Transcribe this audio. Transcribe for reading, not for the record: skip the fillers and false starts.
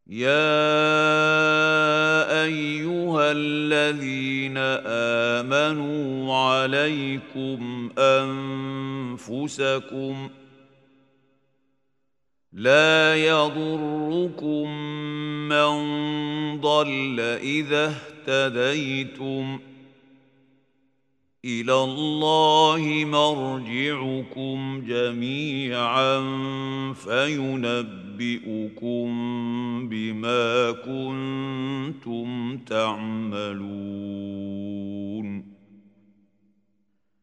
يا ايها الذين امنوا عليكم انفسكم لا يضركم من ضل اذا اهتديتم الى الله مرجعكم جميعا فينبئكم بما كنتم تعملون.